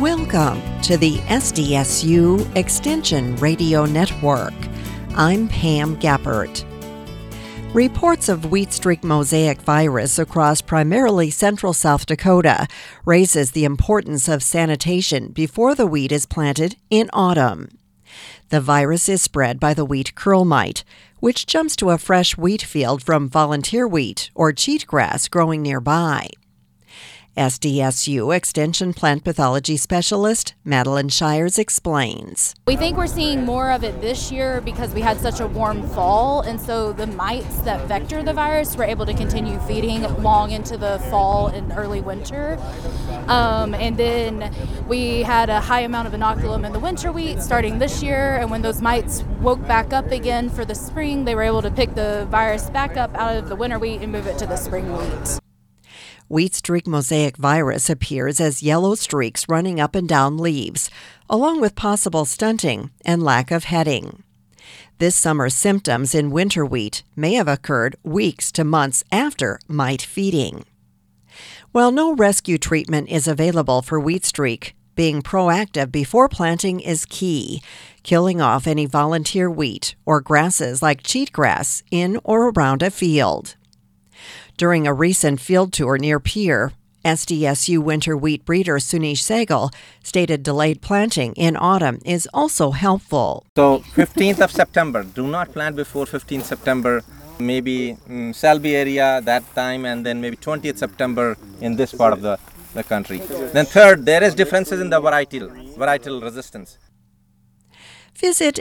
Welcome to the SDSU Extension Radio Network. I'm Pam Gappert. Reports of wheat streak mosaic virus across primarily central South Dakota raises the importance of sanitation before the wheat is planted in autumn. The virus is spread by the wheat curl mite, which jumps to a fresh wheat field from volunteer wheat or cheatgrass growing nearby. SDSU Extension Plant Pathology Specialist Madeline Shires explains. We think we're seeing more of it this year because we had such a warm fall, and so the mites that vector the virus were able to continue feeding long into the fall and early winter. And then we had a high amount of inoculum in the winter wheat starting this year, and when those mites woke back up again for the spring, they were able to pick the virus back up out of the winter wheat and move it to the spring wheat. Wheat streak mosaic virus appears as yellow streaks running up and down leaves, along with possible stunting and lack of heading. This summer's symptoms in winter wheat may have occurred weeks to months after mite feeding. While no rescue treatment is available for wheat streak, being proactive before planting is key, killing off any volunteer wheat or grasses like cheatgrass in or around a field. During a recent field tour near Pierre, SDSU winter wheat breeder Sunish Sehgal stated delayed planting in autumn is also helpful. So 15th of September, do not plant before 15th September, maybe Selby area that time, and then maybe 20th September in this part of the country. Then third, there is differences in the varietal resistance. Visit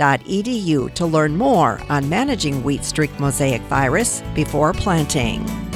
extension.sdstate.edu to learn more on managing wheat streak mosaic virus before planting.